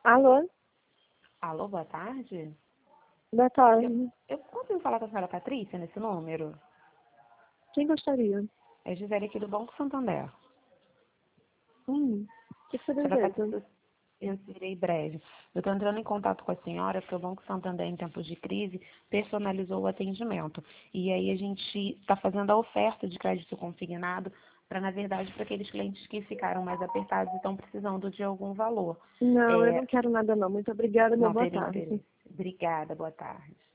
Alô? Alô, boa tarde. Boa tarde. Eu consigo falar com a senhora Patrícia nesse número? Quem gostaria? É Gisele aqui do Banco Santander. O que você Senhora deseja? Patrícia, eu serei breve. Eu estou entrando em contato com a senhora porque o Banco Santander, em tempos de crise, personalizou o atendimento. E aí a gente está fazendo a oferta de crédito consignado para, na verdade, para aqueles clientes que ficaram mais apertados e estão precisando de algum valor. Não, eu não quero nada não. Muito obrigada, meu Não boa teria tarde. interesse. Obrigada, boa tarde.